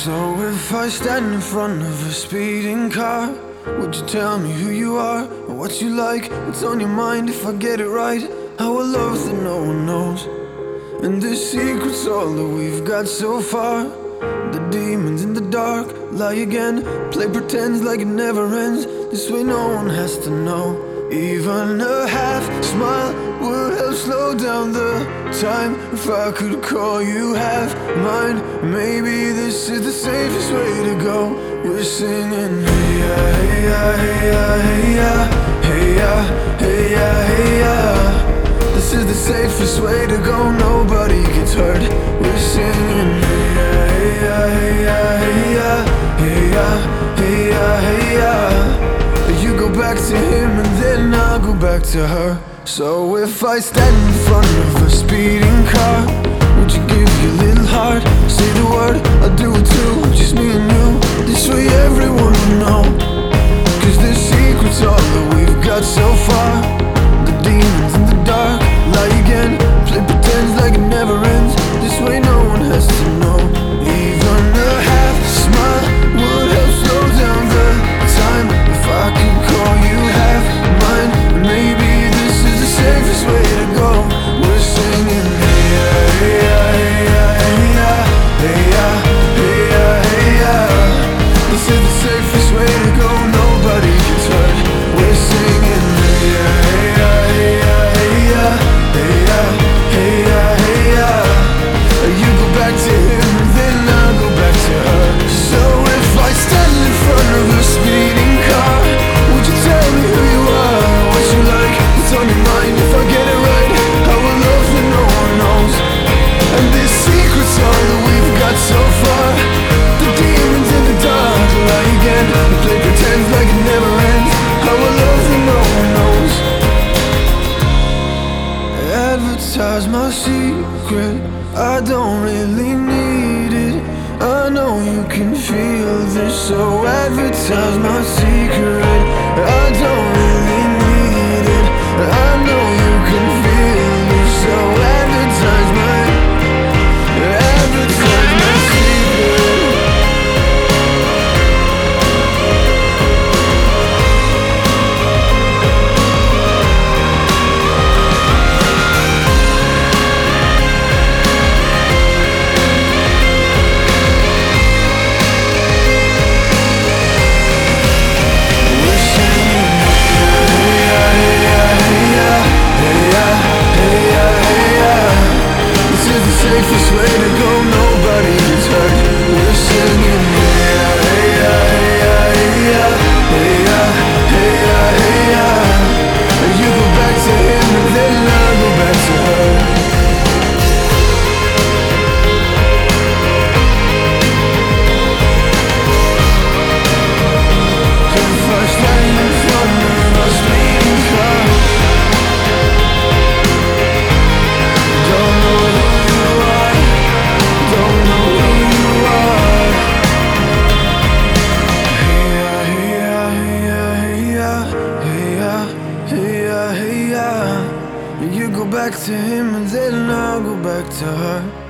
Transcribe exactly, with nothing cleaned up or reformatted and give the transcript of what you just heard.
So if I stand in front of a speeding car, would you tell me who you are, or what you like, what's on your mind? If I get it right, how a love that no one knows. And the secret's all that we've got so far. The demons in the dark lie again, play pretends like it never ends. This way no one has to know. Even a half smile would help slow down the time. If I could call you half mine, maybe this is the safest way to go. We're singing hey ya, hey ya, hey ya, hey ya, hey ya, hey ya, hey ya. This is the safest way to go, nobody gets hurt. We're singing hey ya, hey ya, hey ya, hey ya, hey ya, hey ya, hey ya. You go back to him and then I'll go back to her. So if I stand in front of a speeding car, would you give your little heart, say the word, I'll do it too, just me and you. This way everyone will know, cause the secret's all that we've got so far. The demons in the dark lie again, play pretends like it never ends. This way no one has to know. Even a half smile would help slow down the time. If I could call you half mine, maybe this is the safest way to go. We're singing hey ya, hey ya, hey ya, hey ya, hey ya, hey ya, hey ya. This is the safest way to go, nobody gets hurt. We're singing hey ya, hey ya, hey ya, hey ya, hey ya, hey ya, hey ya. You go back to him and then I'll go back to her. So if I stand in front of a speeding car, would you tell me who you are, what you like, what's on your mind? If I get it right, how a love that no one knows. And this secret's all that we've got so far. The demons in the dark lie again, they play pretends like it never ends. How a love that no one knows. Advertise my secret, I don't really need it. I know you can feel this, so advertise my secret. I don't really need it. I know you can feel this, so advertise my, advertise my secret. Safest way to go, nobody gets hurt. We're singing hey ya, hey ya, hey ya, hey ya, hey ya, hey ya, hey ya. You go back to him and then I'll go back to her. If I stand in front of a speeding car, don't know who you are, don't know who you are. Hey ya, hey ya, hey ya, hey ya, hey ya, hey ya, hey ya. You go back to him and then I'll go back to her.